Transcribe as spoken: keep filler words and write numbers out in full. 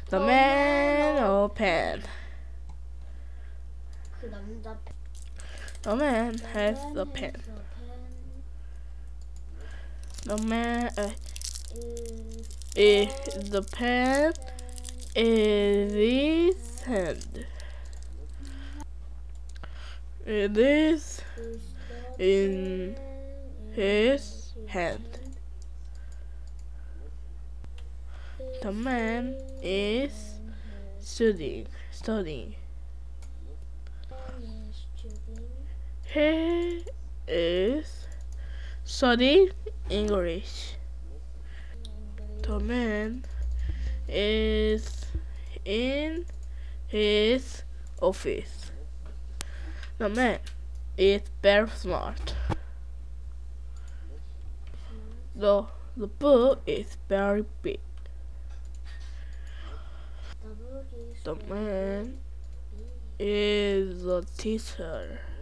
The man opened. 그 남자 The man has the pen. The man uh, is the pen in his hand. It is in his hand. The man is studying. Studying. He is studying English. The man is in his office. The man is very smart. The, the book is very big. The man is a teacher.